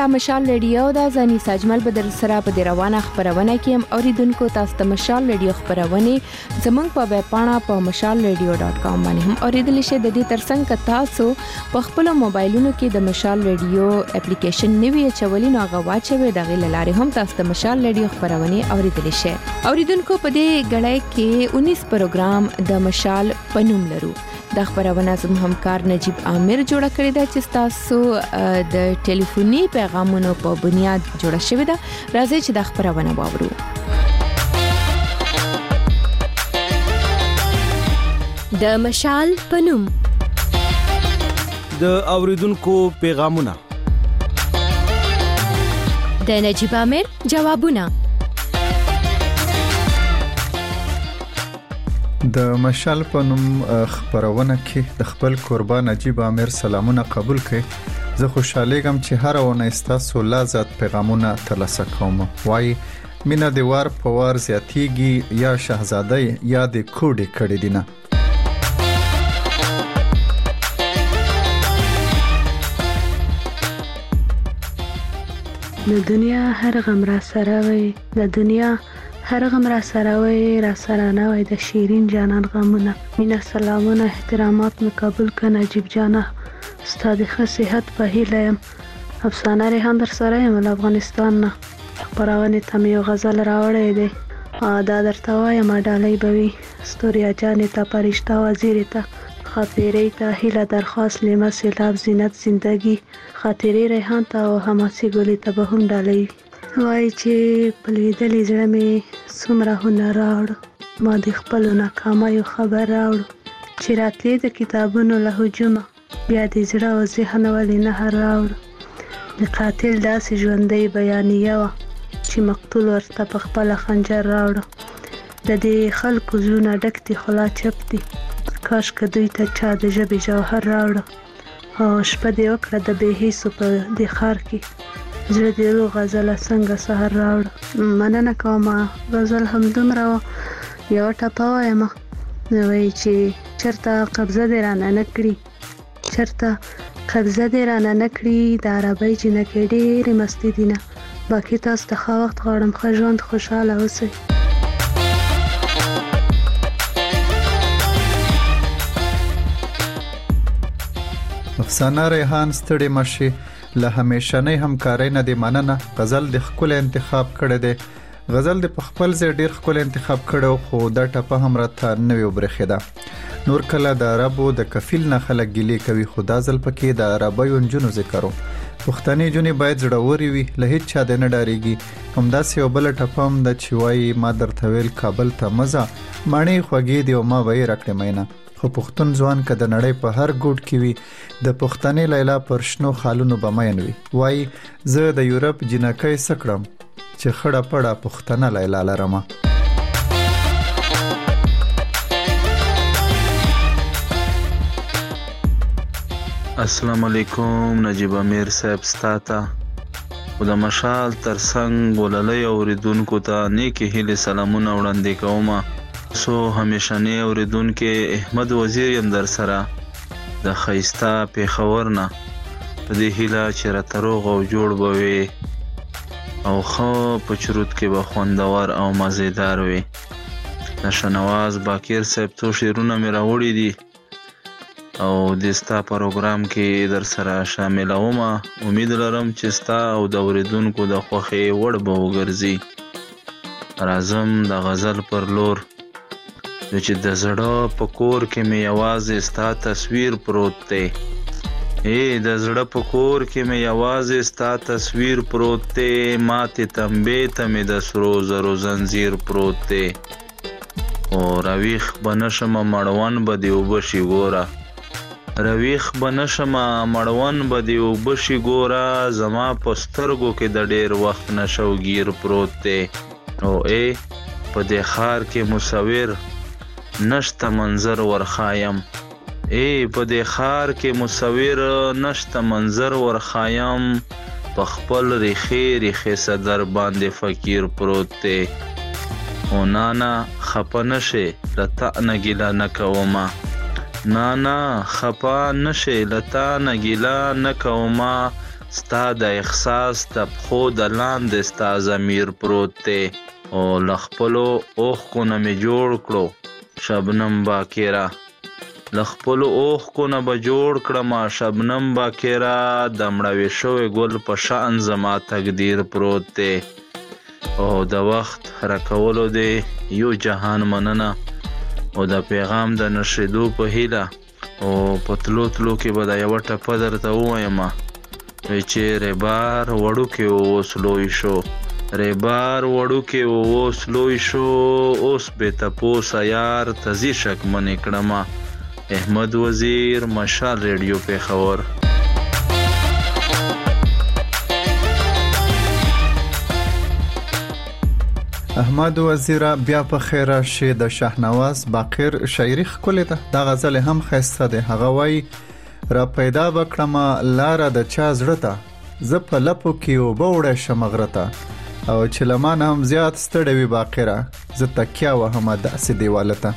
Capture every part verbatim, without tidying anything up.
دا مشال رادیو دا زنی سجمل بدر سره په دی روانه خبرونه کیم اوریدونکو تاسو ته مشال رادیو خبرونه زمونږ په ویب پاڼه په مشال رادیو ډاټ کام باندې هم اوریدل شئ. د دې ترڅنګ تاسو په خپل موبایلونو کې د مشال رادیو اپلیکیشن نوی چولې نو هغه واچوي د غیل لارې هم تاسو ته مشال رادیو خبرونه اوریدل شئ. اوریدونکو په دې غړای کې انیس پروګرام د مشال پنوم لرو. د خبرونه زموږ همکار نجیب عامر جوړ کړی دا چې تاسو د ټلیفوني پیغامونو په بنیاد جوړه شوې ده. راځي چې د خبرونه واورو. د مشال پنوم د اوریدونکو پیغامونه د نجیب عامر جوابونه د مشال په نوم خبرونه کې د خپل قربان نجیب عامر سلامونه قبول کړئ. زه خوشاله یم چې هر ونه تاسو لازم پیغامونه ترلاسه کوم. وای مینا د وار په وار زیاتیږي یا شاهزاده یا د کوډې کړي دینه. د دنیا هر غم را سره وي د دنیا هر غم را سره وي را سره نه وي د شیرین جانان غمونه. مینا سلامونه احترامات مې قبول ک نجیب جانه ستاسو د صحت په هیله يم. افسانه ریحان در سره یم له افغانستان نه. خبرونه ته مې یو غزل راوړی دی دا درته وایم ډالۍ بوي ستوریا جانې ته پرشتہ وزیر ته خاطرې ته هیله درخواست لیمه سیلاب زینت زندگی خاطرې ریحان ته او حماسي ګلې ته به هم ډالۍ وای چې پلیدلې زړه مې څومره هنر راوړ ما د خپل ناکامیو خبر راوړ چې راتلې د کتابونو له هجومه بیا د زړه او ذهن ولې نه راوړ د قاتل داسې ژوندۍ بیانیه وه چې مقتول ورته په خپل خنجر راوړ د دې خلکو زړونه ډک دي خلا چپ دي کاش که دوی ته چا د ژبې جوهر راوړ او شپه دې وکړه د بې حسو په دې ښار کې زړه دې روغ غزله څنګه سحر راوړ. مننه کوم غزل همدومره یو ټپه وایم وایي چې چرته قبضه دې رانه نه کړي چرته قبضه دې رانه نه کړي د عربۍ جنکۍ ډېرې مستې دي نه. باقي تاسو ته ښه وخت غواړم ښه ژوند خوشحاله اوسئ. افسانه ریحان ستړي مشي له همیشنۍ همکارۍ نه دی مننه. غزل د خپل انتخاب کړی دی. غزل د خپل ځای ډیر خپل انتخاب کړو خو دا ټپه هم راته نوې وبرخیده. نور کله د عربو د کفیل نه خلک ګیلې کوي خو دا ځل پکې د عربیو نجونو ذکرو. پښتني جونې باید زړورې وي له هیڅ چا نه ډاریږي. همداسې یو بل ټپه هم د چوي ما درته ویل کابل ته مزه ماڼۍ خوږې دی او ما وې راکړې مینه. خو پښتون ځوان که د نړۍ په هر ګوټ کې وي د پښتنې لیلا پر شنو خالونو به مین وي. وای زه د یورپ جنکۍ سکړم چې خړه پړه پښتنه لیلا لرمه. السلام علیکم نجیب امیر صاحب ستاته او د مشال ترڅنګ وللې اوریدونکو ته نیکی هیله سلامونه وړاندې کوم. سو همیشنی اوریدونکو احمد وزیر یم در سره د خیستا پیښور نه په دې هیله چې راتروغ او جوړ بوي او خو په چروت کې به خوندور او مزیدار وي. نشنواز باکر صاحب تو شیرونه مې راوړي دي او د ستا پروګرام کې در سره شامل وم. امید لرم چې ستا او د اوریدونکو د خوښې وړ به وګرځي. راځم د غزل پر لور چې د زړه په کور کې مې یوازې ستا تصویر پروت دی. ای د زړه په کور کې مې یوازې ستا تصویر پروت دی. ماتې تنبې ته مې د سرو زرو زنځیر پروت دی. او راویښ به نشم مړوند به دې اوبه شي ګوره راویښ به نشم مړوند به دې اوبه شي ګوره زما په سترګو کې د ډېر وخت نه شوګیر پروت دی. او ای په دې ښار کې مصور نشته منظر ورخایم. ای په دې ښار کې مصور نشته منظر ورخایم. په خپل ریخې ریخې صدر باندې فقیر پروت دی. او نانا خپه نشې له تا نه ګیله نه کومه. نانا خپه نشې له تا نه ګیله نه کومه. ستا د احساس د پښو د لاندې ستا ضمیر پروت دی او له خپلو اوښکو نه مې جوړ کړو شبنم باکره له خپلو اوښکو نه به جوړ کړمه شبنم باکره د مړوي شوی ګل په شان زما تقدیر پروت دی او د وخت راکولو دی یو جهان مننه او د پیغام د نشریدو په هیله او په تلو تلو کې به د یوه ټپه درته ووایم وی چې ریبار وړوکې اوس لوی شو ریبار وړوکې اوس لوی شو اوس بې تپوسه یار تزي شکمنې کړمه احمد وزیر مشال ریډیو پیښور احمد وزیر بیا په خیر راشي د شاهنواز باقر شاعري ښکلې ده دا غزل هم ښایسته ده هغه وایي را پیدا بکړم لاره د چا زړه ته زه په لپو کې اوبه وړی شم غره ته او چې له ما نه هم زیات ستړی وي باقره زه تکیه وهمه داسې دیواله ته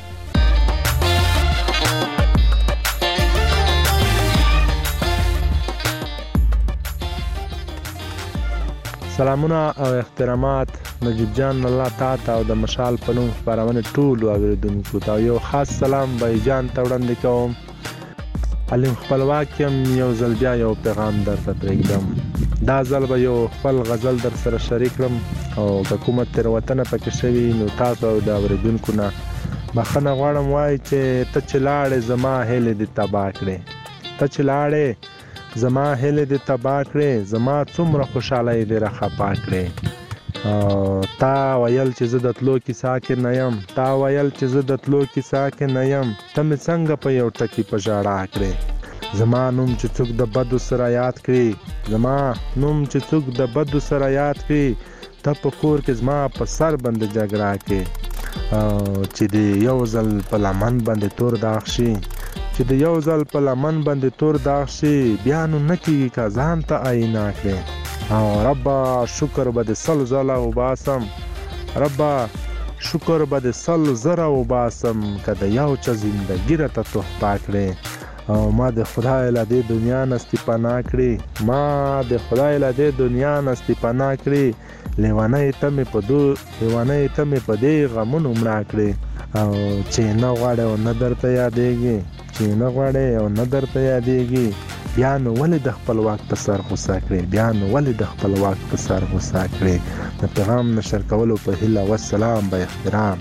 سلامونه او احترامات نجیب جان الله تعالی او د مشال په نوم خپرونه ټول اوریدونکو ته یو خاص سلام بای جان ته وړاندې کوم علم خپلواک یم یو ځل بیا یو پیغام درته پرېږدم دا ځل به یو خپل غزل در سره شریک کړم او که کومه تېروتنه پکې شوي نو تاسو او د اوریدونکو نه بخښنه غواړم وایي چې ته چې لاړې زما هیلې دې تباه کړې ته چې لاړې زما هیله دې تباه کړې زما څومره خوشحالۍ دې راخفا کړې تا ویل چې زه د تلو کیسه کې نه یم تا ویل چې زه د تلو کیسه کې نه یم ته مې څنګه په یو ټکي په ژړا کړې زما نوم چې څوک د بدو سره یاد کړي زما نوم چې څوک د بدو سره یاد کړي ته په کور کې زما په سر باندې جګړه کړې چې د یو ځل په لمن باندې تور داغ شي چې د یو ځل په لمن باندې تور داغ شي بیا نو نه کېږي که ځان ته آیینه کړې او ربه شکر به د سل ځله وباسم ربه شکر به د سل زره وباسم که د یو چا زندګي راته تحفه کړې او ما د خدای له دې دنیا نه استفنا کړې ما د خدای له دې دنیا نه استفنا کړې لیونۍ ته مې په دو لیونۍ ته مې په دې غمونو مړه کړې او چې نه غواړې او نه درته یادېږي چې نه غواړې او نه درته یادېږي بیا نو ولې د خپل واک په سر غوسه کړې بیا نو ولې د خپل واک په سر غوسه کړې د پیغام نشر کولو په هیله والسلام به احترام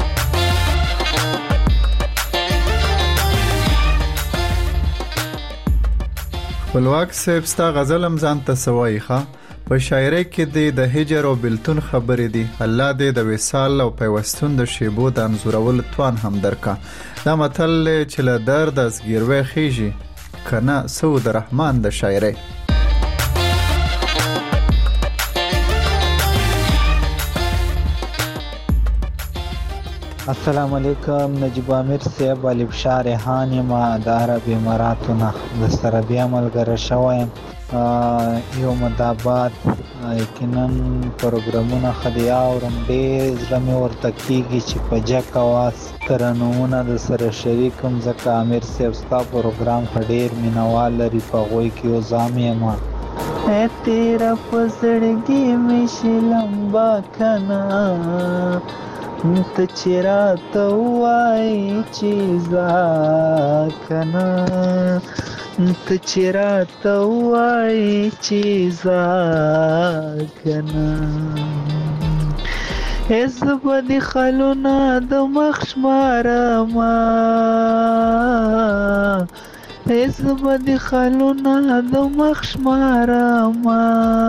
خپلواک صاحب ستا غزل هم ځان ته څه وایي ښه په شاعرۍ کې دې د هجر او بلتون خبرې دي الله دې د وصال او پیوستون د شیبو د انځورولو توان هم درکا دا متل چې له درد از ګیروی خیږي که نه څه د رحمان د شاعرۍ السلام علیکم نجیب امیر صاحب علي بشار ریحان ما د عرب اماراتونه د سره بیا ملګری شوم یو مدابات یقینا پروګرامونه خدای اورم ډېر زړه مې ورته کېږي چې په جک اواز ترنمونه د سره شریکم ځکه امیر صاحب ستا پروګرام ښه ډېر مینوال لري په هغوی کې یو ځام یم اے تیرا په زړګي مې شلمبا کنه ته چې راته ووایې چې ځه کنه ته چې راته ووایې چې ځه کنه ای زه به دې خلونه د مخ شمارمه ای زه به دې خلونه د مخ شمارمه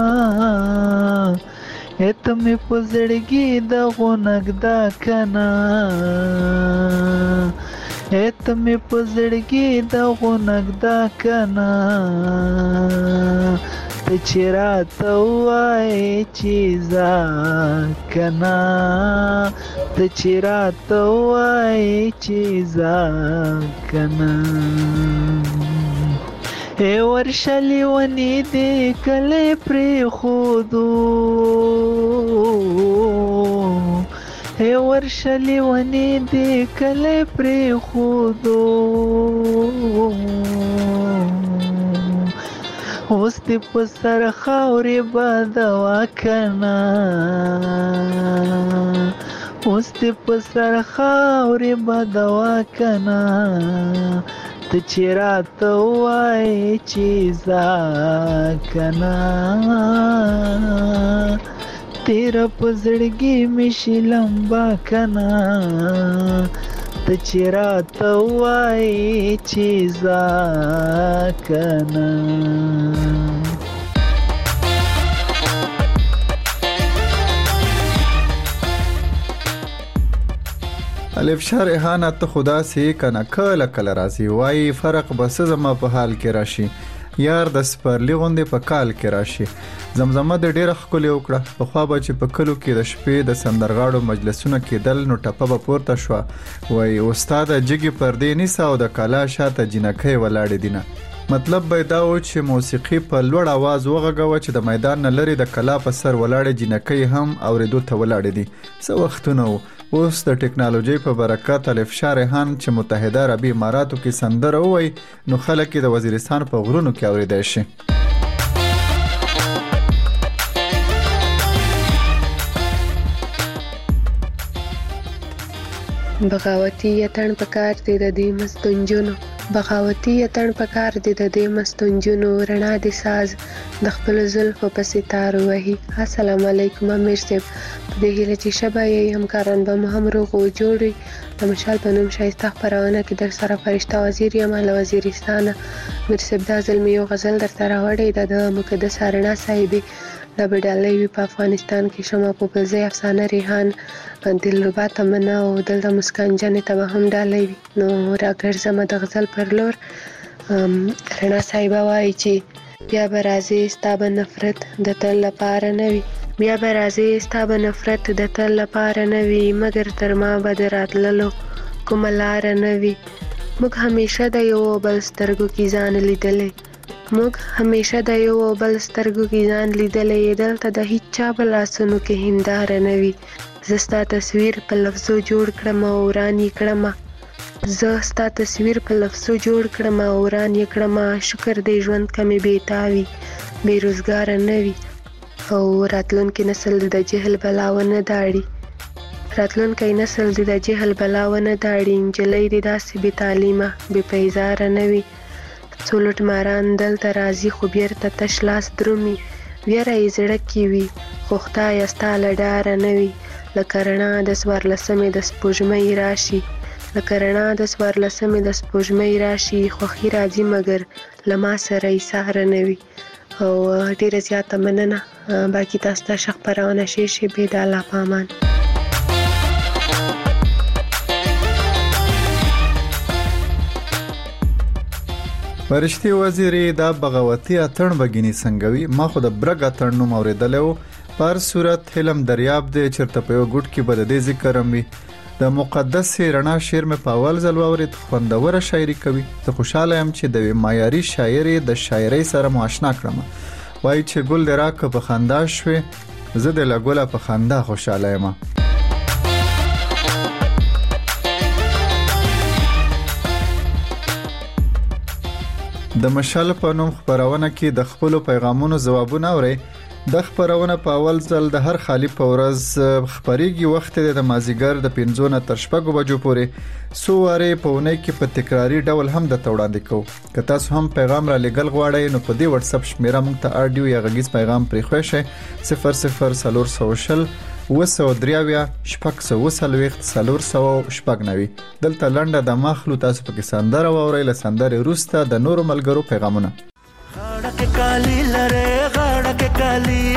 ای ته مې په زړګي د غونږده کنه ای ته مې په زړګي د غونږده کنه ته چې راته ووایې چې ځه کنه ته چې راته ووایې چې ځه کنه ای ورشه لیونې دې کلی پرېښودو ای ورشه لیونې دې کلی پرېښودو اوس دې په سر خاورې بادوا کنا اوس دې په سر خاورې بادوا کنا ته چې راته وایې چې ځه کنا تیره په زړګي مې شي لمبا کنا ته چې راته وایې چې ځه کنا. الف شاه ریحانه ته خدا سي کنه کله کله راځي وای فرق بس زما په حال کې راشي یار د سپرلی غوندې په کال کې راشي زمزمه د ډیره خولي وکړه په خوا به چې په کلو کې د شپې د سندرغاړو مجلسونه کې دل نو ټپه به پورته شو وای استاد جګي پردې نیسا او د کالا شاته جنکې ولاړې دینه مطلب به دا و چې موسیقي په لوړ आवाज وغږوه چې د میدان نه لري د کلا په سر ولاړې جنکې هم اوریدو ته ولاړې دي څو وختونه اوس د ټکنالوژي په برکت الف شاه ریحان چې متحده عربي اماراتو کې سندره وای نو خلک د وزیرستان په غرونو کې اوریدای شي. بغاوتی یتن پکار دی د دې مستنجونو بغاوتی یتن پکار دی د دې مستنجونو رڼا دي ساز د خپل زلفو په ستارو وهي. السلام علیکم امیر صاحب په دې هیله چې شبا یې همکاران به مو هم روغ او جوړي د مشال په نوم شایسته خپرونه کې در سره فرشته وزیر یم له وزیرستان امیر صاحب دا ځل مې یو غزل درته راوړی د مقدس رڼا صاحبې د بډالۍ وي په افغانستان کې شمه په بلځای افسانه ریحان دلربا تمنا او دلته مسکان جنې ته به هم ډالۍ وي نو راګرځمه د غزل پر لور. رڼا صاحبه وایي چې بیا به راځې ستا به نفرت د تل لپاره نه وي بیا به راځې ستا به نفرت د تل لپاره نه وي مګر تر ما به د راتللو کومه لاره نه وي موږ همیشه د یو بل سترګو کې ځان لیدلی موږ همیشه د یو بل سترګو کې ځان لیدلی دلته د هیڅ چا په لاسونو کې هنداره نه وي زه ستا تصویر په لفظو جوړ کړم او وران یې کړم زه ستا تصویر په لفظو جوړ کړم او وران یې کړم شکر دی ژوند کمې بېتاوي بېروزګاره نه وي او راتلونکی نسل د جهل بلا ونه داړي راتلونکی نسل د جهل بلا ونه داړي نجلۍ دې داسې بې تعلیمه بې پیزاره نه وي څو لوټماران دلته راځي خو بیرته تش لاس درومي ویره یې زړه کې وي خو خدایه ستا له ډاره نه وي لکه رڼا د څوارلسمې د سپوږمۍ راشي لکه رڼا د څوارلسمې د سپوږمۍ راشي خوښي راځي مګر له ما سره یې ساره نه وي او ډیره زیاته مننه باقي تاسو ته ښه خپرونه شي شي بې د الله په امان. فرشتي وزیرې دا بغاوتی اتن بګینی سنگوي ما خو د برګ اتن نوم اوریدلو پر صورت حلم دریاب دې چرته په یو ګډ کې بد دې ذکرم وي د مقدس رڼا شعر مې په اول ځل واورید خوندوره شاعري کوي زه خوشاله یم چې د معیاري شاعري د شاعرۍ سره مو آشنا کړم وایي چې ګل دې راکه په خندا شوې زه د لګوله په خندا خوشاله یم. د مشال په نوم خبرونه کې د خپل پیغامونو ځوابونه اوري د خبرونه په اول ځل د هر خالی په ورځ خبريږي وخت د مازیګر د پنځه نه تر شپږو بجو پورې سواره په ونه کې په تکراری ډول هم د توړاندې کو که تاسو هم پیغام را لګل غواړئ نو په دې واتس اپ شمیره مونږ ته اډیو یا غږیز پیغام پرې خوښه صفر صفر سلور سوشل وسو دریاویا شپږ سو وسلويخت سلور سو شپږ نوي دلته لنډه د مخلو تاسو په سندره ووري له سندره روسته د نورو ملګرو پیغامونه غاړه کې کالی لره غاړه کې کالی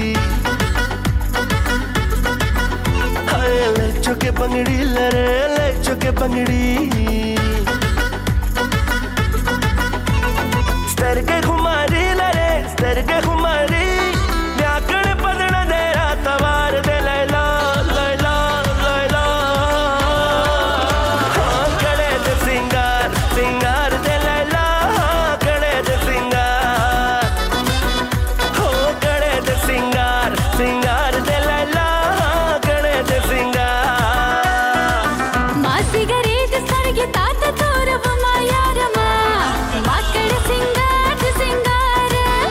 هاي له چوکه بنگړی لره له چوکه بنگړی سترګې خماري لره سترګې خماري بیا کړه پدړه دې رات وار دې لیلا لیلا لیلا کړه دې سنگار سنگار دې لیلا کړه دې سنگار هو کړه دې سنگار سنگار دې لیلا کړه دې سنگار ما سیګریټ سترګې تاته تور و ما یار ما ما کړه سنگار سنگار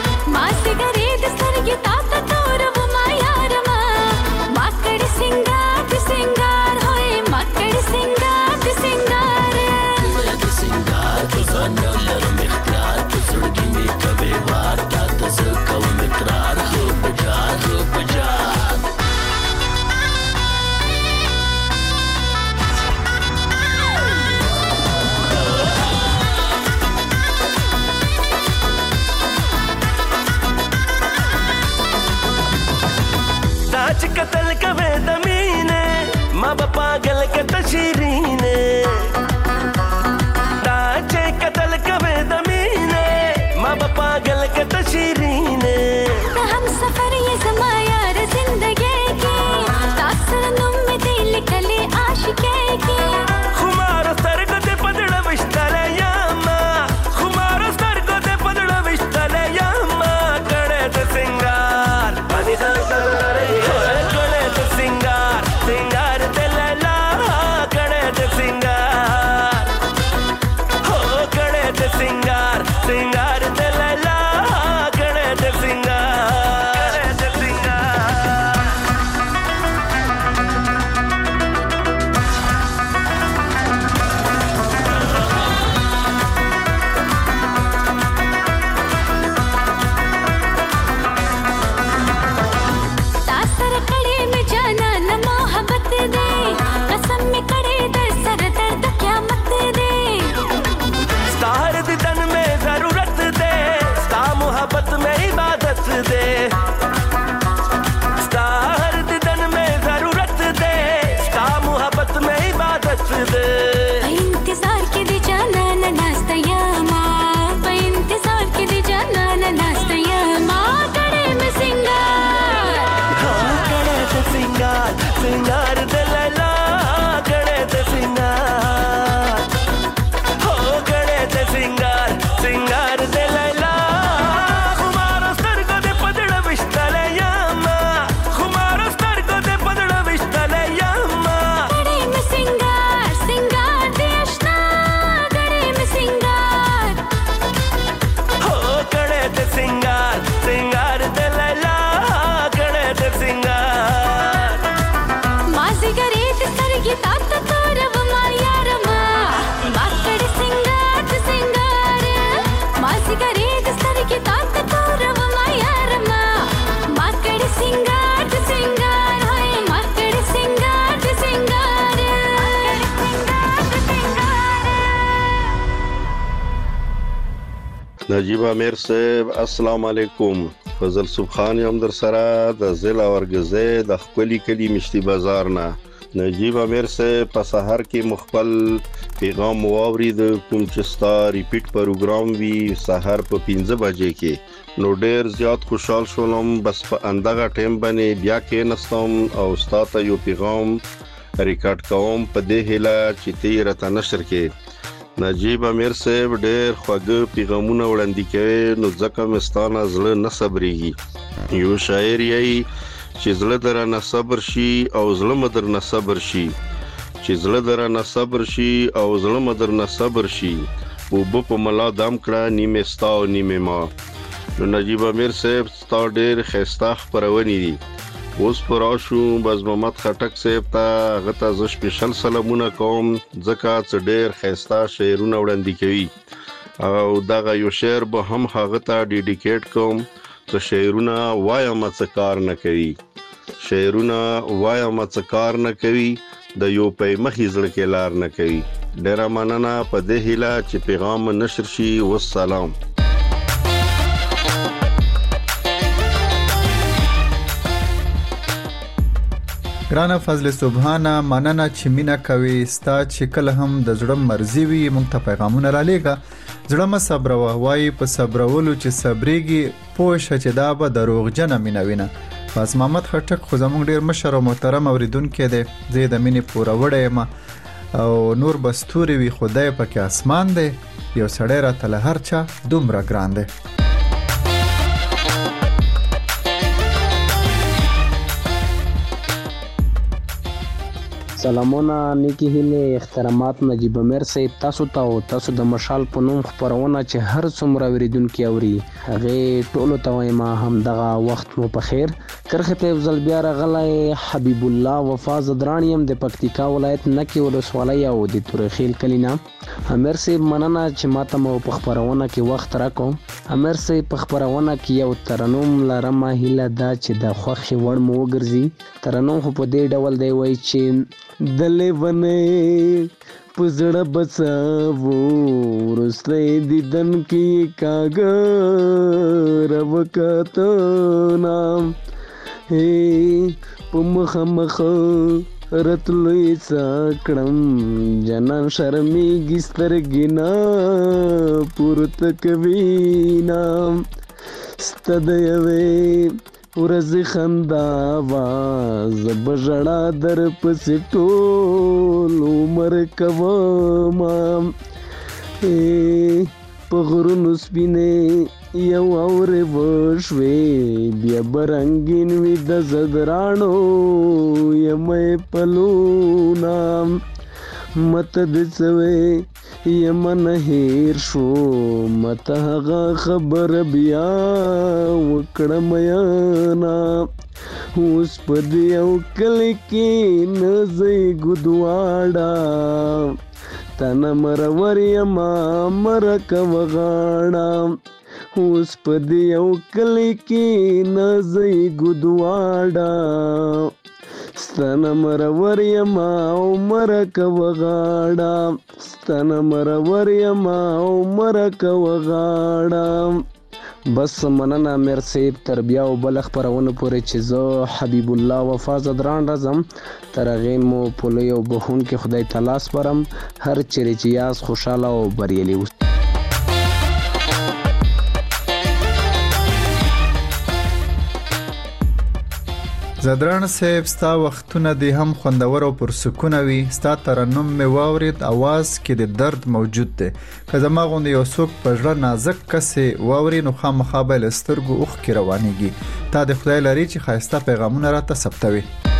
نجیب امیر صاحب السلام علیکم. فضل سبحان یم در سره د ضلع ورګزې د خپلی کلی مشتي بازار نه. نجیب امیر صاحب په سحر کې مخبل پیغام واورید کوم چې ستا ریپیټ پروګرام وی سحر په پنځه بجې کې نو ډیر زیات خوشحال شولم. بس په اندغه ټیم باندې بیا کې نستم او ستا ته یو پیغام ریکارډ کوم په دې هله چې تیر ته نشر کې. نجیب امیر صاحب ډېر خوږ پیغامونه وړاندې کوي نو ځکه مستانه زړه نه صبرېږي. یو شاعر یې چې زړه درنه صبر شي او زړه مدر نه صبر شي چې زړه درنه صبر شي او زړه مدر نه صبر شي او په ملا دم کړه نیمه ستا او نیمه ما. نو نجیب امیر صاحب ستا ډېر ښایسته خپرونې دي. اوس پر راشو بز محمد خټک صاحب ته غته ز سپیشل سلامونه کوم ځکه چې ډېر ښایسته شعرونه وړاندې کوي او دغه یو شعر به هم هغه ته ډیډیکیټ کوم چې شعرونه وایم څه کار نه کوي شعرونه وایم څه کار نه کوي د یو په مخې زړه کې لار نه کوي. ډېر مننه په دې هیله چې پیغام نشر شي. والسلام. ګرانه فضل سبحانه مننه چې مینا کوي ستا چې کله هم د زړه مرزي وي مونږ ته پیغامونه را لېږه. زړه م صبر وای په صبرولو چې صبرېږي پوه شه چې دا به دروغجنه مینا وینه. بس محمد خټک خو زموږ ډیر مشر او محترم اوریدونکو دی. زه د مینې پوره وړه یم او نور بستوري وي خدای پکې اسمان دی یو سړی راته له هر چا دومره ګران دی. سلامونه نیکی هیله احترامات نجیب امیر صاحب تاسو ته او تاسو د مشال په نوم خبرونه چې هر څومره اوریدونکو اوري هغه ټولو ته وایم هم دغه وخت مو په خیر. کرخه ته افضل بیا راغلی حبیب الله وفا زدرانیم د پکتیکا ولایت نکی ولسوالۍ او د تورخیل کلینا. امیر صاحب مننه چې ماته مو په خبرونه کې وخت راکوم. امیر صاحب په خبرونه کې یو ترنم لرم هیله دا چې د خوخي وړ مو وګرځي. ترنم خو په دې ډول دی وای چې دلې ونه پزړه بچاو ورسته دیدن کې کاګر وکته نام هی په مخ مخ رتلوي سکړم جنان شرمېږي سترګې نه پورته کوي نام ستدیوي ورځ خندا واز بژړا در پسې ټول عمر کوم په غرونو سپینې یو اورې وشوې بیا برنګین وي د زدرانو یمې پلونا مت د څوې یمن هیر شو مت هغه خبر بیا وکړم یانا اوس په دې یو کلی کې نزی ګدواړه تن مرور یما مرک وغاړه اوس په دې یو کلی کې نزی ګدواړه ستن مرور یما مرک وغاړه ستن مرور یما مرک وغاړه. بس مننه امیر صاحب تر بیا او بل خبرونه پورې چې زه حبیب الله وفا زدران راځم تر هغې مو په لوی او بخونکي خدای تعالی سپارم. هر چیرې چې یاست خوشحاله او بریالي اوسئ. زدران صاحب ستا وختونه دی هم خوندور او پرسکونه وي. ستا ترنم می واورید اواز کې د درد موجود دی. که زما غوندې یو څوک په زړه نازک کسې واوري نو خامخا به له سترګو اوښکې روانېږي. تا د خدای لري چې ښایسته پیغامونه راته ثبتوي.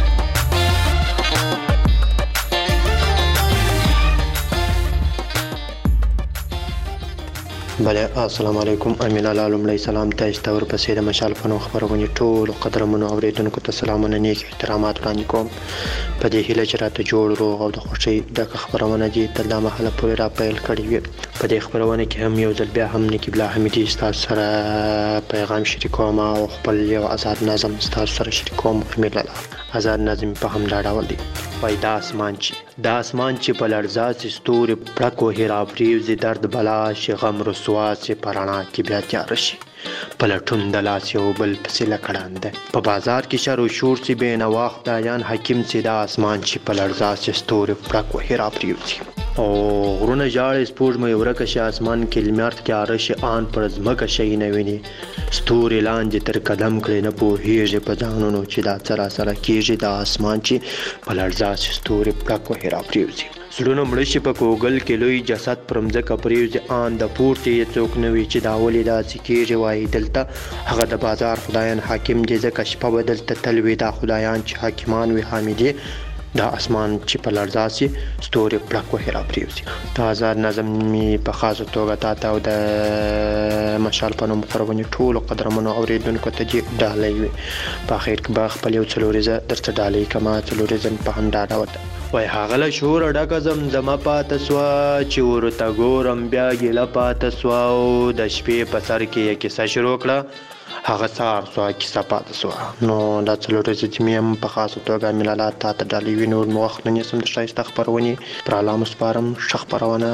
بله السلام علیکم. امین الله لومړی سلام تاسو ته ورپسې د مشال په نوم خبرونه ټول قدرمنو اوریدونکو ته سلامونه نیک احترامات وړاندې کوم په دې هیله چې راته جوړ روغ او د خوشي د خبرونه دي تر دا مهاله پورې را پیل کړی وي په دې خبرونه کې هم یو ځل بیا هم نقیب الله حمیدي تاسو سره پیغام شریکوم او خپل یو آزاد نظم تاسو سره شریکوم. امیر الله آزاد نظم په هم دا ډول دی. وای دا اسمان چې دا اسمان چې په لړزا سي ستوري پړکو هیرا پریوزي درد بلا شي غم رسوا سي پرانا کې بیا تیار شي پلټون د لاس یو بل پسې لکړاند په بازار کې شر او شور سي بین واخت بیان حکیم سي دا اسمان چې په لړزا سي ستوري پړکو هیرا پریوزي او غرونه جاړې سپوږمۍ ورکه شي اسمان کې لمر تیار شي آن پر ځمکه شي نه ویني ستوري لاندې تر قدم کړي نه پوهیږي په ځانونو چې دا سره سره کېږي دا اسمان چې په لړزا سي ستوري پړکو هیرا پریوزي زړونه مړ شي په کوګل کې لوی جسد پر مځکه پریوزي آن د پورته یې څوک نه وي چې دا ولې داسې کېږي وایي دلته هغه د بازار خدایان حاکم دي ځکه شپه به دلته تل وي دا خدایان چې حاکمان وي حامدي دا اسمان چې په لړزا سي ستوري پړکو هیرا پریوزي. دا آزاد نظم می په خاصه توګه تاته او د مشال په نوم خپرونې ټولو قدرمنو اوریدونکو ته ډالۍ وي. په اخر کې به خپل یو څلوریزه درته ډالۍ کما څلوریزه په هم ډاډه وته وای هغه له شور ډکه زمزمه پاته سوه چې ورته ګورم بیا ګیله پاته سوه او د شپې په سر کې یې کیسه شروع کړه هغه سهار سوه کیسه پاته سوه. نو دا څلوریزه چې مې هم په خاصه توګه ملاله تا ته ډالۍ وي. نور مې وخت نه نیسم د ښایسته خپرونې پر الله مو سپارم. ښه خپرونه.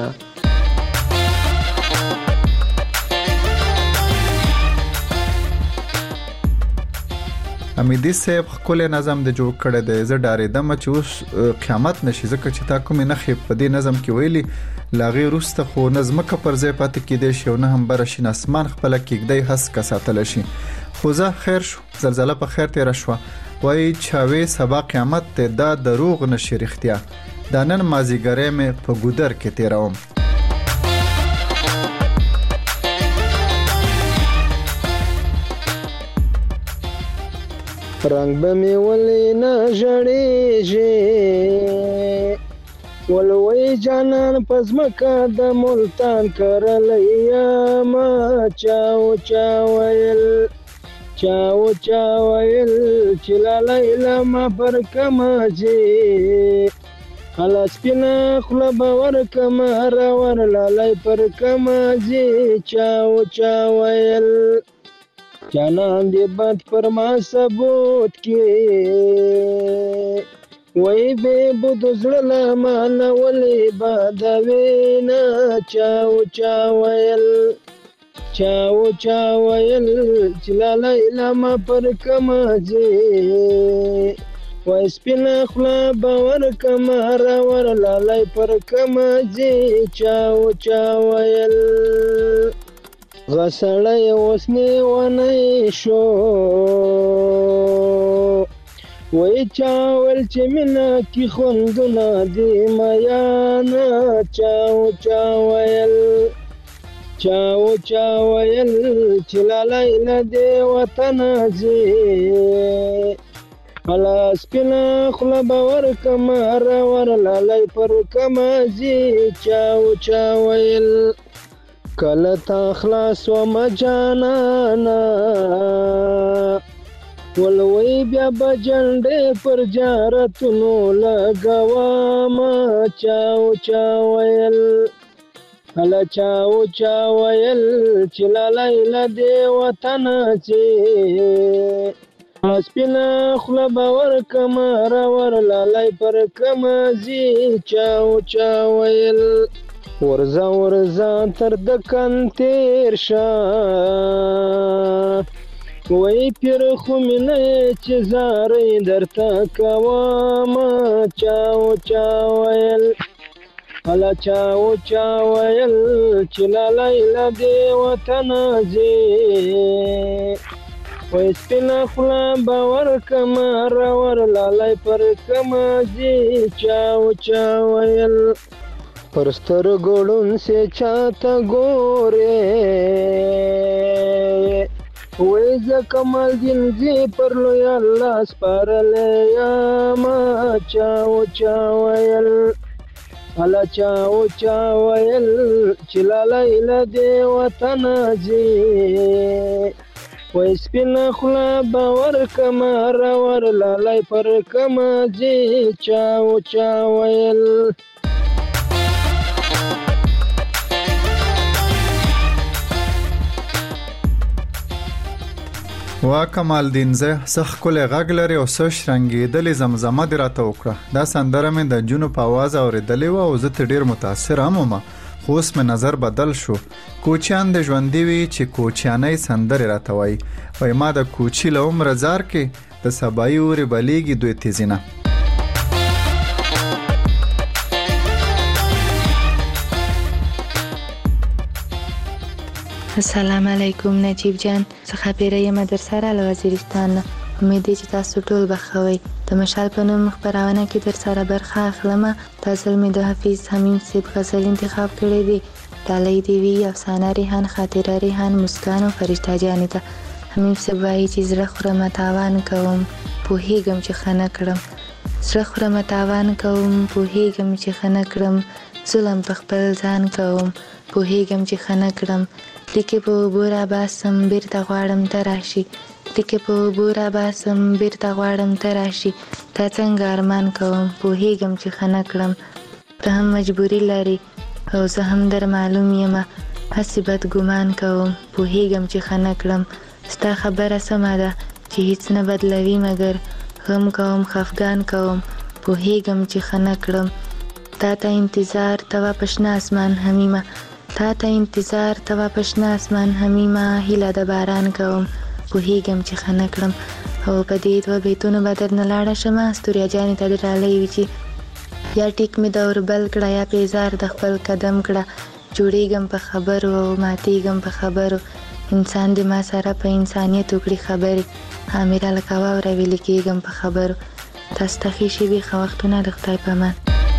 حمیدي صاحب خپل نظم د جوړ کړی دی. زه ډارېدم چې اوس قیامت نشي ځکه چې تا کومې نښې په دې نظم کې ویلي لاغې وروسته خو نه ځمکه پر ځای پاتې کېدی شي او نه هم بره شین اسمان خپله کېږدی هسکه ساتلی شي. خو زه خیر شو زلزله په خیر تېره شوه. وایي چاوې سبا قیامت دی دا دروغ نشي رښتیا دا نن مازدیګری مې په ګودر کې تېروم. رنگ به می ولی نه ژړېږي ولوی جانان پزمکه د ملتان کرلی یما چاو چاویل چاو چاویل چې لالی لما پر کمځي خلاص پینا خوله به ورکم راور لالی پر کمځي چاو چاویل جانان دی بد پر ما ثبوت کې وای به بود زړه ما نه ولې باد وینا چاو چاویل چاو چاویل چې لالی لما پر کمځي وای سپینا خوله به ورکم راور لالی پر کمځي چاو چاویل غسړی اوس نیونی شو وای چاول چې مینه کې خوندونه دي میانه چاو چاویل چاو چاویل چې لالی له دې وطنه ځي خلاص پینا خوله به ورکم راور لالی پر کمه ځي چاو چاویل کله تا خلاص وم جانانا ولوی بیا به جنډې پر جارتونو لګواما چاو چاویل هله چاو چاویل چې لالی له دې وطنه ځي سپینه خوله به ورکم راور لالی پر کمه ځي چاو چاویل ورځه ورځه تر دکن تیر شه وای پیر خو مې نه چې زارۍ درته کومه چاو چاویل هله چاو چاویل چې لالی له دې وطنه ځي وای سپینه خوله به ورکم راور لالی پر کمه ځي چاو چاویل پر سترګو ړوند سې چاته ګورې وای زه کمال دین ځي پر لوی الله سپارلی یمه چاو چاویل هله چاو چاویل چې لالی له دې وطنه ځي وای سپینه خوله به ورکم راور لالی پر کمه ځي چاو چاویل وا کمال دین زه سخ کله غږ لري او سش رنگیدلې زمزمه دی راته وکړه. دا سندره مې د جنو په आवाज اورېدلې و او زه ته ډیر متاثر هم وم. خو اوس مې نظر بدل شو. کوچیان د ژوندې وي چې کوچیانۍ سندرې راته وایي. وایي ما د کوچي له عمره زار کې د سبایي اورې بلیږي دوی تیزینه. السلام علیکم نجیب جان، زه خبیره یم در سره له وزیرستان نه. امید دی چې تاسو ټول بخوئ. د مشال په نوم خپرونه کې در سره برخه اخلم. دا ځل مې د حفیظ حمیم صاحب غزل انتخاب کړی دی. ډالۍ دی وی افسانه ریحان، خاطره ریحان، مسکان او فرشته جانې ته. حمیم صاحب وایي چې زړه خورم تاوان کوم پوهیږم چې ښه نه کړم. زړه خورم تاوان کوم پوهیږم چې ښه نه کړم. ظلم په خپل ځان کوم پوهیږم چې ښه نه کړم. لیکې په اوبو راباسم بیرته غواړم ته راشي. لیکې په اوبو راباسم بیرته غواړم ته راشي. تا څنګه ارمان کوم پوهیږم چې ښه نه کړم. ته هم مجبوري لري او زه هم در معلوم یم. هسې بد ګمان کوم پوهیږم چې ښه نه کړم. ستا خبره سمه ده چې هیڅ نه بدلوي مګر غم کوم خفګان کوم پوهیږم چې ښه نه کړم. تا ته انتظار توا په شنه اسمان حمیمه. تا ته انتظار توا په شنه اسمان حمیمه. هیله د باران کوم پوهیږم چې ښه نه کړم. او په دې دوه بیتونو به درنه لاړه شم. استوریا جانې ته دې ډالۍ وي چې یا ټیک مې د اوربل کړه یا پیزار د خپل قدم کړه. جوړیږم په خبرو او ماتیږم په خبرو. انسان دې ما سره په انسانیت وکړي خبرې. امیر لکه واوره ویلې کېږم په خبرو. تاسو ته ښې شېبې ښه وختونه د خدای په امان.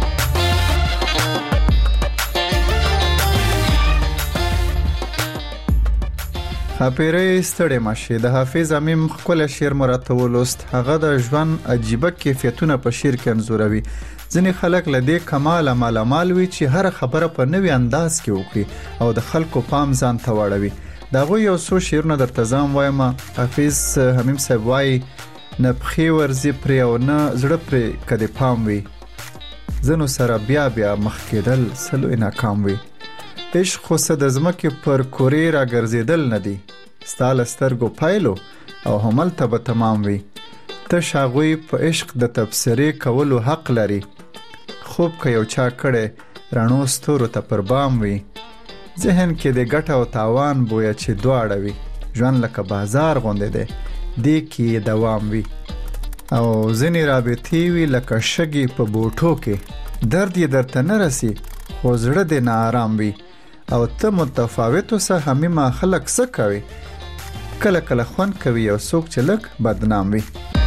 خاپیره ستړی ماشي. د حافظ امیم خپل شعر مراته ولوست. هغه د ژوند عجیبه کیفیتونه په شعر کې انځوروي. ځینې خلک له دې کمال مالامال وي چې هر خبره په نوې انداز کې وکړي او د خلکو پام ځان ته واړوي. دا غو یو څو شعرونه درته ځم وایم. حافظ حمیم صاحب وایي نه پخې ورځي پرې او نه زړه پرې کدی پام وي. ځنو سره بیا بیا مخ کېدل سلوی ناکام وي. عشق خو څه د ځمکې پر کورې را ګرځېدل نه دي. ستا له سترګو پایلو او هملته به تمام وي. تش هغوی په عشق د تبصرې کولو حق لري. خوب که یو چا کړی رڼو ستورو ته پر بام وي. ذهن کې د ګټه او تاوان بویه چې دواړه وي. ژوند لکه بازار غوندې دی دې کې دوام وي. او ځینې رابطې وي لکه شګې په بوټو کې. درد یې درته نه رسي خو زړه دې نه آرام وي. او ته متفاوتو سه همیمه خلق څه کوي. کله کله خوند کوي او څوک چې لږ بدنام وي.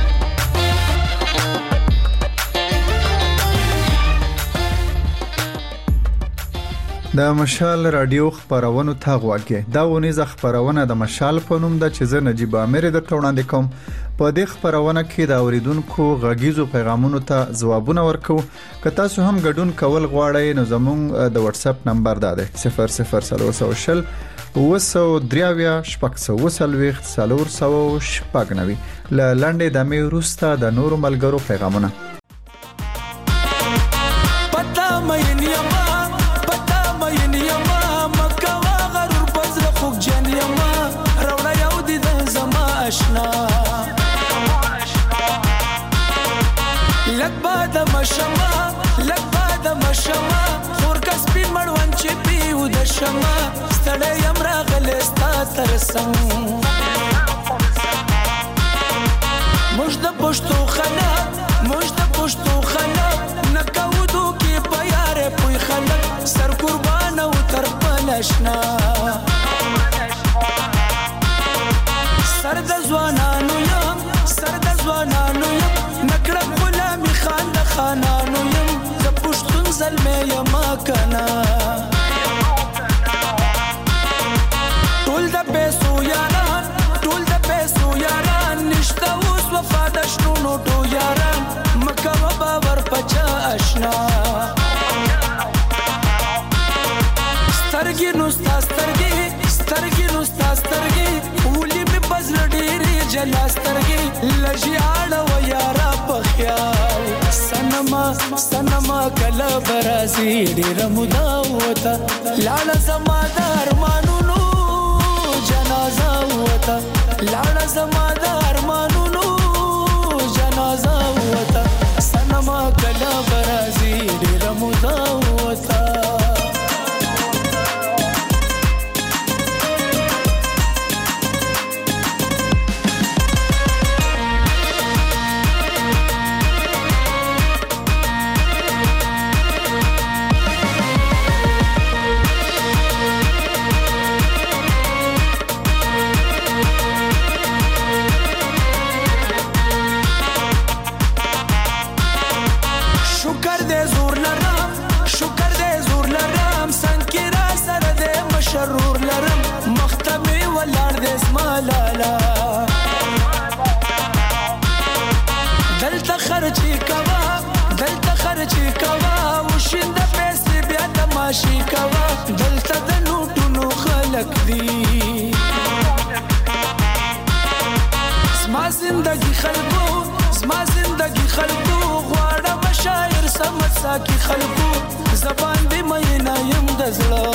د مشال رادیو خبرونو ته غوږی. دا ونیزه خبرونه د مشال په نوم ده چې زه نجیب امیر درته وړاندې کوم. په دې خبرونه کې د اوریدونکو غږیزو پیغامونو ته ځوابونه ورکو. که تاسو هم ګډون کول غواړئ نو زموږ د واتس اپ نمبر دا دی صفر صفر څلور سوه شل اوه سوه درې اویا شپږ سوه اوه څلوېښت څلور سوه شپږ نوي. له لنډې دمې وروسته د نورو ملګرو پیغامونه. شما ستړی یم راغلی ستا تر څنګ. موږ د پښتو خلک موږ د پښتو خلک نه کوو دوکې په یارې پوی خلک سر قربانه و تر خپل اشنا. سر د ځوانانو یم سر د ځوانانو یم نکړم غلامي خان د خانانو یم. د پښتون زلمی یم کنه. ټول د پیسو یاران ټول د پیسو یاران نشته اوس وفا د شنو ټو یاران. مکه و باور پچا اشنا. سترګې نو ستا سترګې سترګې نو ستا سترګې ولې مې بزړه ډېرې جلا سترګې. لږې اړوه یاره په خیال سنما سنما کله به راځي ډېره موده وته. لاړه زما د ارمانونو جنازه وته. لاړه زما د ارمانونو جنازه وته سنما کله برازي ډېره موده وته شرور لرم مختمي ولار د اسما لالا دلته خرچي کوا دلته خرچي کوا وشند پیسې بیا تماشي کوا دلته د نوټونو خلق دي زما زندگی خلقو زما زندگی خلقو غواړه بشایر سمت ساکي خلقو زبان دې مې نه يم دزړه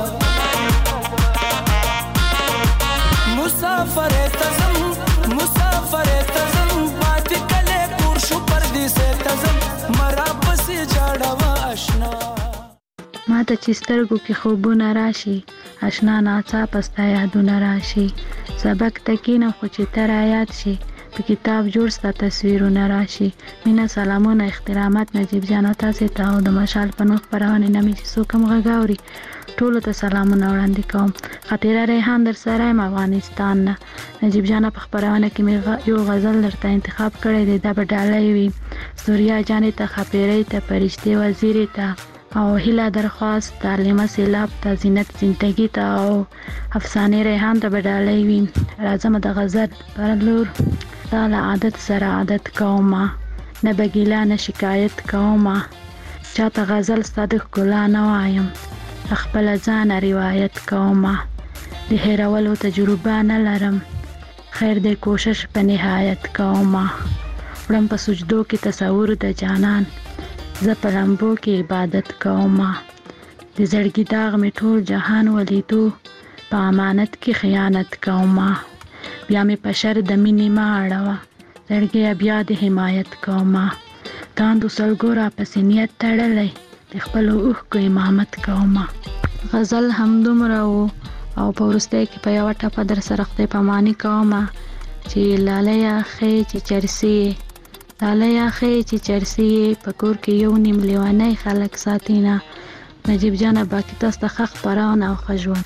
مسافر تزم مسافر تزم پات کله کور شو پردیس تزم مرا پسې جاړه آشنا ما ته چې سترګو کې خوبونه راشي آشنا ناڅا پستا یادونه راشي سبق تکینه خو چې تر آیات شي په کتاب جوړ ستا تصویرونه راشي مینا سلامونه احترامات نجیب جان او تاسو ته او د مشال په نوخ پرونه نمې چې څوک هم غاوري ټول ته سلامونه وړاندې کوم خاطره ریحان در سره افغانستان نه نجیب جان په خبرونه کې مې یو غزل درته انتخاب کړی دی دا به ډالۍ وي سوریا جانې ته خپېرې ته پرشته وزیرې ته او هیله درخواست تعلیمه سیلاب ته زینت زندگی ته او افسانه ریحان ته به ډالۍ وي راځم د غزل پرلور تعالی عادت سره عادت کومه نه بګیلا نه شکایت کومه چاته غزل صادق ګلا نه وایم خپل ځان روایت کومه د هیرولو تجربه نه لرم خیر دې کوشش په نهایت کومه ورم په سجدو کې تصور د جانان زه په لمبو کې عبادت کومه د زړګي داغ می ټول جهان ولیدو په امانت کې خیانت کومه بیا مې په شر د مینې ما اړوه زړګی بیا د حمایت کومه تاندو سلګو را پسې نیت تړلی د خپلو اوښکو امامت کومه غزل همدومره و او په وروستۍ کې په یوه ټپه در سره خدای پاماني کومه چې لالیه ښې چې چرسي لالیه ښې چې چرسي په کور کې یو نیم لیونی خلک ساتي نه نجیب جانه باقي تاسو ته ښه خپرونه او ښه ژوند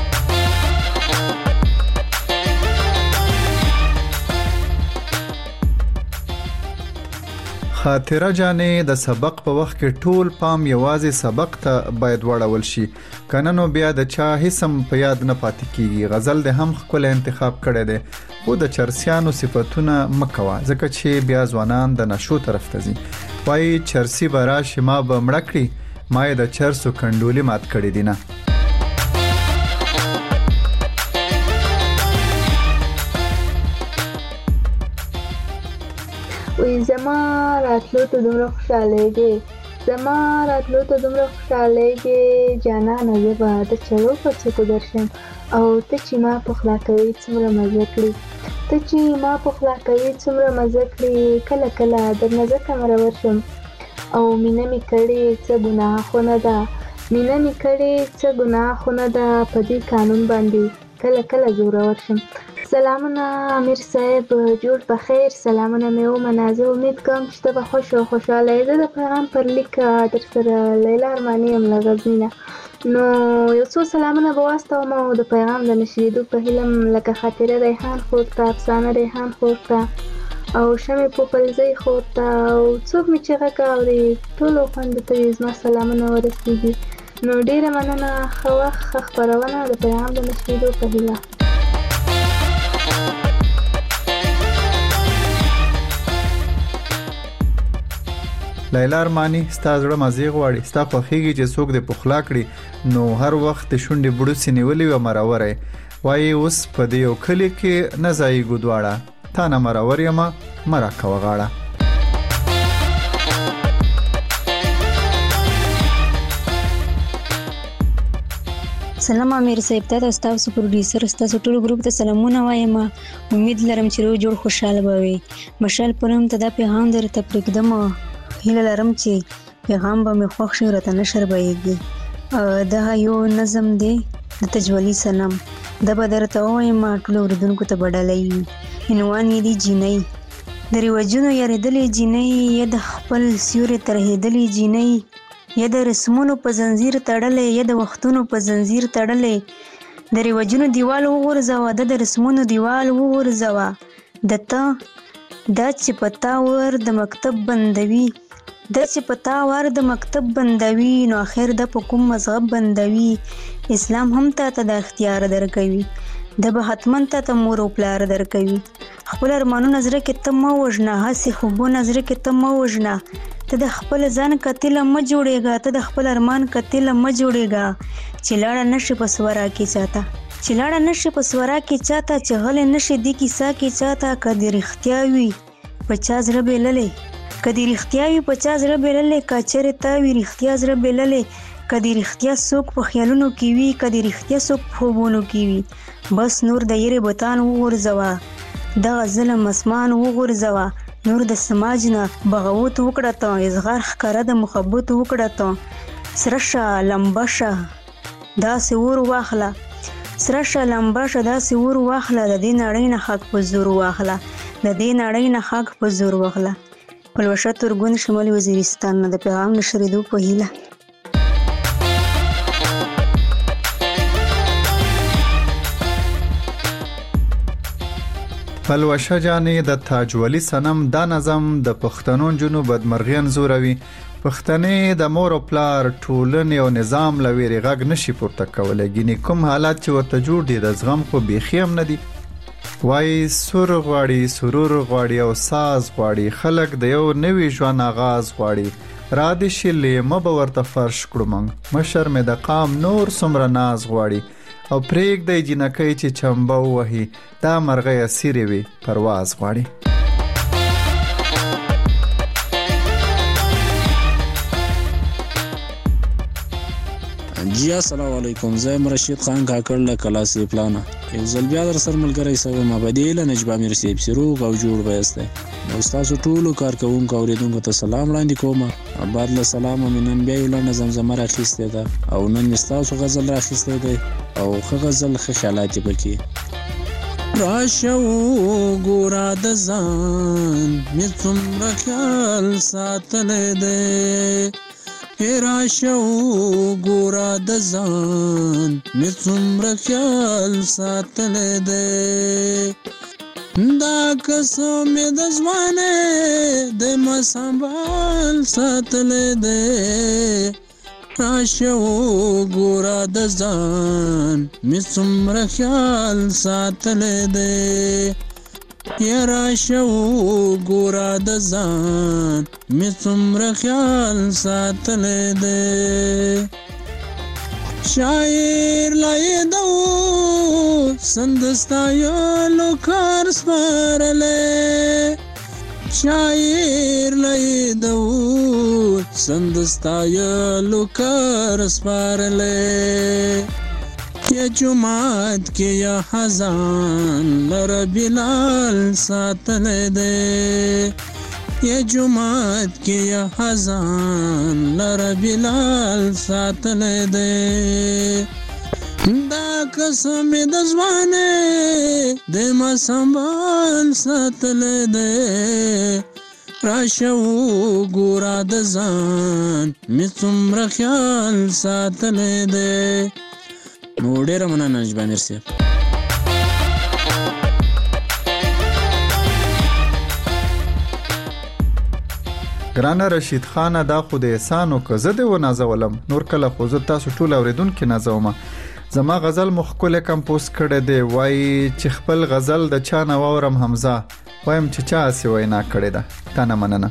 خاطره جانې د سبق په وخت کې ټول پام یوازې سبق ته باید وړول شي کنه نو بیا د چا هیڅ په یاد نه پاتې کیږي غزل د هم خپل انتخاب کړی دی خو د چرسیانو صفاتونه مکوا ځکه چې بیا ځوانان د نشو طرف ته ځي وای چرسی برا شما به مړ کړی ما د چرسو کندولي مات کړی دی نه وی زما راتلو ته دومره خوشحالېږې زما راتلو ته دومره خوشحالېږې جانانه زه به د چړو په څوکو درشم او ته چې ما پخلا کوې څومره مزه کړي ته چې ما پخلا کوې څومره مزه کړي کله کله درنه ځکه مرور شم او مینه مې کړې څه ګناه خو نه ده مینه مې کړې څه ګناه خو نه ده په دې قانون باندې کله کله زورور شم سلامونه امیر صاحب جوړ په خیر سلامونه مې ومنه زه امید کوم چې ته به خوش او خوشحاله یې زه د پیغام پر لیک در سره لیلا ارماني یم له غزني نه نو یو څو سلامونه به واستوم او د پیغام د نشریدو په هیله لکه خاطره ریحان خور ته افسانه ریحان خور ته او شمې پوپلزۍ خور ته او څوک مې چې غږ اوري ټولو خویندو ته یې زما سلامونه ورسېږي نو ډېره مننه ښه وخت ښه خپرونه د پیغام د نشریدو په هیله لیلا ارمانی ستا زړه مزیغ واړي ستا خوښیږي چې څوک دې پخلا کړي نو هر وخت د شونډې بړوسې نیولې و مرورې وایي اوس په دې یو کلي کې نه ځایږو دواړه تا نه مرور یم مه راکوه غاړه سلام امیر صاحب ته تاسو پروډوسر تاسو ټول گروپ ته سلامونه وایم. امید لرم چې روز جوړ خوشاله به وي. مشال پرم ته دا پیغام درته پرېږدم، هیله لرم چې پیغام به مې خوښ شي، راته نشر بهیږي. دا یو نظم دی د تجولی سنم، دا به درته ووایم ټولو اورېدونکو ته به ډالۍ وي. عنوان یې دی جینۍ. د رواجونو یارېدلې جینۍ، یا د خپل سیوري ترهېدلې جینۍ، یا د رسمونو په زنځیر تړلې، یا د وختونو په زنځیر تړلې. د رواجونو دیوال وغورځوه، د د رسمونو دیوال وغورځوه. د ته دا چې په تا ور د مکتب بندوي، دا چې په تا ور د مکتب بندوي، نو آخر د په کوم مذهب بندوي. اسلام هم تا ته د اختیار درکوي، د به حتما تا ته مور او پلار درکوي. خپل ارمانونه زړه کې ته مه وژنه، هسې خوبونه زړه کې ته مه وژنه. ته د خپل ځان قاتله مه جوړېږه، ته د خپل ارمان قاتله مه جوړېږه. چې لاړه نشي په سوره کې چاته، چې لاړه نشي په سوره کې چاته، چې غلی نشي دې کیسه کې چاته. که دې رښتیا وي په چا زړه بېللی، که دې رښتیا وي په چا زړه بېللی، که چېرې تا وي رښتیا زړه بېللی. که دې رښتیا څوک په خیالونو کې وي، که دې رښتیا څوک په خوبونو کې وي. بس نور د یېرې بتان وغورځوه، دغه ظلم اسمان وغورځوه. نور د سماج نه بغاوت وکړه ته، اظهار ښکاره د محبت وکړه ته. سره شه لمبه شه داسې اور واخله، سره شه لمبه شه داسې اور واخله. د دې نړۍ نه حق په زور واخله، د دې نړۍ نه حق په زور واخله. پلوشه ترګون شمالي وزیرستان نه د پیغام نشریدو په هیله. پلوشه جانې د تاجولی سنم دا نظم د پښتنو جنو بدمرغي انځوروي. پښتنې د مور او پلار ټولنې او نظام لويري غږ نشي پورته کولای. ګینه کوم حالات چې ورته جوړ دي د زغم خو بيخي هم نه دي. وای سور غواړي، سرور غواړي او ساز غواړي. خلک د یو نوي ژوند آغاز غواړي. را دي شلې مبه ورته فرش کړم، مشر مې د قام نور سمره ناز غواړي. او پریک د جنکې چې چمبه وهي، دا مرغه اسیری وي پرواز غواړي. جی السلام علیکم، زه رشید خان کاکړ له کلاسې پلانه یو ځل بیا در سره ملګری سوی ما بدیله نجبه امیر صاحب سروغ او جوړ بیسته. نو تاسو ټولو کارکوونکو اوریدونکو ته سلام وړاندې کوم. بعد له سلام مینن بیا یو لنډه زمزمه راخیستې ده او نن مې تاسو غزل راخیستې ده او ښه غزل ښه خیالات پکې. راشه وګوره د ځان مې څومره خیال ساتلی دی، راشه وګوره د ځان مې څومره خیال ساتلی دی. دا کسو مې د ځوانۍ د ما سنبال ساتلی دی. راشه وګوره د ځان مې څومره خیال ساتلی دی. یا راشه وګوره د ځان مې څومره خیال ساتلی دی. شاعر لای دو سندستایلو کار سپارلی، شاعر لای دو سندستایلو کار سپارلی. یا جماعت کې یا حزان لره بلال ساتلی دی، یا جماعت کې یا حزان لره بلال ساتلی دی. دا قسم د ځوانۍ د ما سنبال ساتلی دی. راشه وګوره د ځان مې څومره خیال ساتلی دی. نو ډیره مننه نجبه امیر صاحب. ګرانه رشید خان دا خو د احسانو که زه دې ونازولم، نور کله خو زه تاسو ټول اوریدونکو نازوم. زما غزل مخکله کمپوز کړی دی، وای چې خپل غزل د چا نه واورم حمزه، وایم چې چا سی وینا کړی ده. تا نه مننه.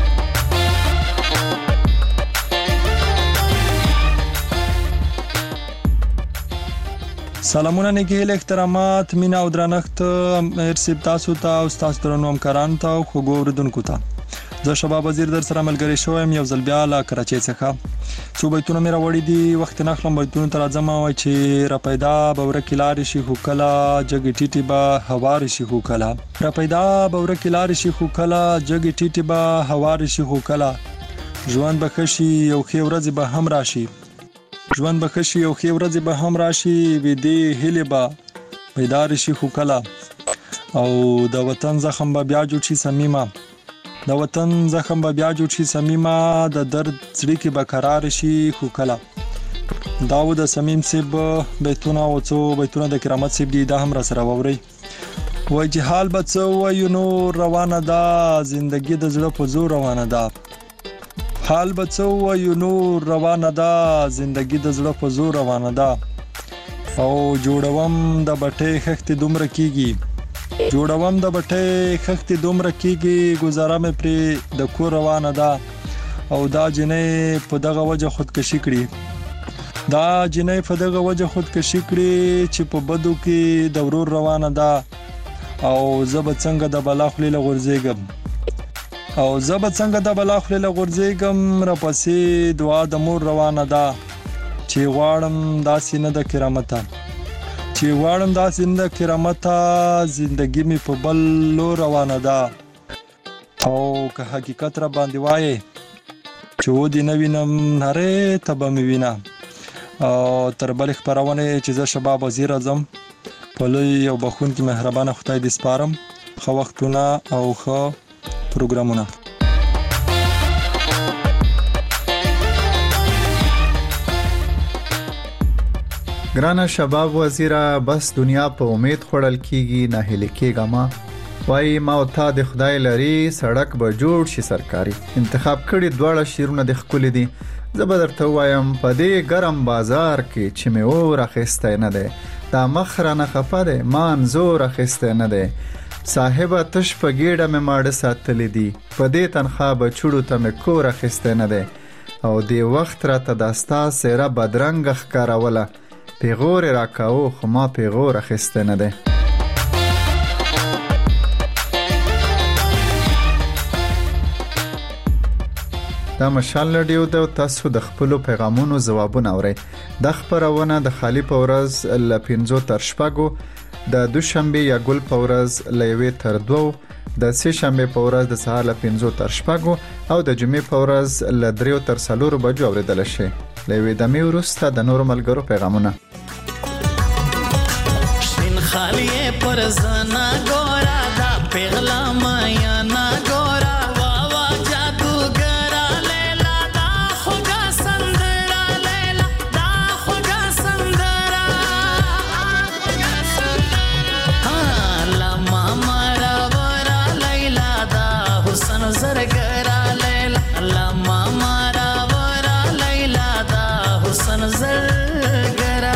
سلامونه نیکی احترامات مینا او درنښت امیر صاحب تاسو ته او تاسو درنو همکارانو ته او خوږو اوریدونکو ته. زه شباب وزیر در سره ملګری شوم یو ځل بیا له کراچۍ څخه څو بیتونه مې راوړي دي وخت نه خلم بیتونه تر ځم وای چې را پیدا بورکی لارې شي خو کلا جګ ټیټي با هوار شي خو کلا را پیدا بورکی لارې شي خو کلا جګ ټیټي با هوار شي خو کلا ژوند به خشي یو خې ورځ به هم راشي ژوند به خشي یو خې ورځ به هم راشي وې دې هلي به پیدا شي خو کلا او د وطن زخم به بیا جوړ شي سمیمه د وطن زخم به بیا جوړ شي سمیمه د درد زړه کې به قرار شي خو کلا داود سمیم سیب بیتونه او څو بیتونه د کرامت سیب دي دا هم را سره ووري وای چې حال به څو وای نو روانه ده زندگی د زړه په زور روانه ده حال به څو وای نو روانه ده زندگی د زړه په زور روانه ده او جوړوم د بټې خخت دومره کیږي جوړوم د بټې خختې دومره کیږي گزاره مې پرې د کور روانه ده او دا جنې په دغه وجه خودکشي کړي دا جنې په دغه وجه خودکشي کړي چې په بدو کې د ورور روانه ده او زه به څنګه د بلا خولې له غورځېږم او زه به څنګه د بلا خولې له غورځېږم راپسې دعا د مور روانه ده چې غواړم داسې نه د کرامته چې واړم دا زنده کرامته زندگی می په بل لور روانه ده او که حقیقت را باندې وایي چې و دې نه وینم ناره ته به مې وینه او تر بلې خپرونې چې زه شباب وزیر اعظم په لوی او بخونکي مهربانه خدای دې سپارم ښه وختونه او ښه پروګرامونه ګرانه شباب وزیره بس دنیا په امید خړل کیږي نه هلي کېګه ما وای ما او تا د خدای لري سړک به جوړ شي سرکاري انتخاب کړي دواړه شیرونه د خپل دي زه به درته وایم په دې ګرم بازار کې چې مې اور اخیسته نه ده دا مخ را نه خفه ده مان زور اخیسته نه ده صاحب تش په ګیډه مې ماړه ساتلې دي په دې تنخوا به چړو ته مې کور اخیسته نه ده او دې وخت را ته داستا سره بدرنګ ښکاروله پیغور راکاو خو ما پیغور اخیسته نه ده دا مشال لډیو د تاسو د خپل پیغامونو جوابونه اورئ د خبرونه د خالی په ورځ ل پنځو تر شپږو د دوشنبه یا ګل په ورځ ل یوې تر دوو د سه شنبه په ورځ د سهار ل پنځو تر شپږو او د جمعې په ورځ ل دریو تر څلورو بجو اوریدل شي لوي د مې ورسته د نور ملګرو پیغامونه شین خالی پر زنا ګورا دا پیغلا مایا نا ګورا وا وا جادوګرا لیلا دا خوګا سندرا لیلا دا خوګا سندرا ها لا ماما را ورا لیلا دا حسن زرګرا لیلا لا ماما زرګرا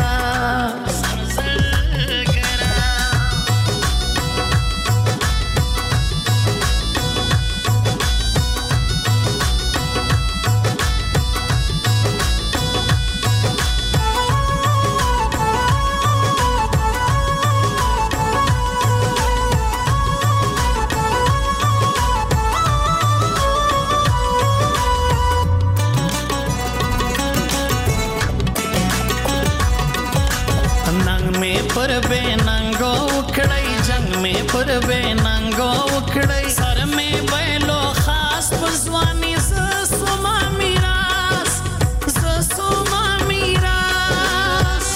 پر بے ننگو اکڑی جنگ میں پر بے ننگو اکڑی سر میں بیلو خاص پزوانی زسوما میراس زسوما میراس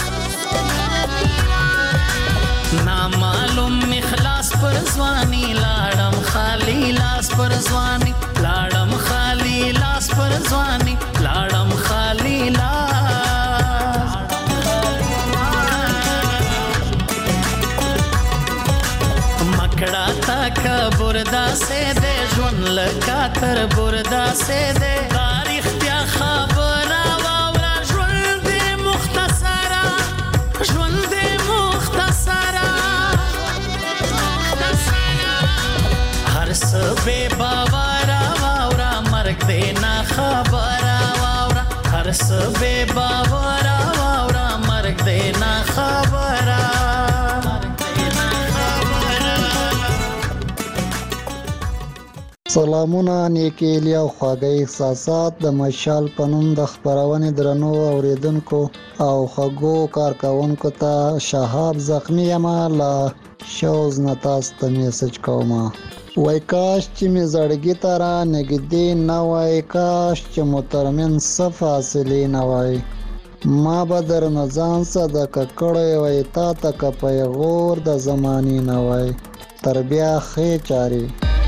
نامعلوم اخلاص پرزوانی لاڑم خالی لاس پرزوانی لاڑم خالی لاس پرزوانی لاڑم خالی لاس مکڑا تک بردا سے دے جون لگا تر بردا سے دے تاریخ بیا خبر واورا جون دے مختصرا جون دے مختصرا ہر سبے باورا واورا مرگ دے نا خبر واورا ہر سبے باورا واورا مرگ دے نا خبر سلامونه نیکی لیا خواږه احساسات د مشال پنوم د خبرونې درنو اوریدونکو او خغو کارکونکو ته شهاب زخمی یما لا شوز نتاس ته میسج کوم وای کاش چې می زړګی ترا نګدې نه وای کاش چې مترمن صفاصلې نه وای ما بدر نزان صدقه کړې وای تا تک پیغور د زمانی نه وای تربیه خې چاري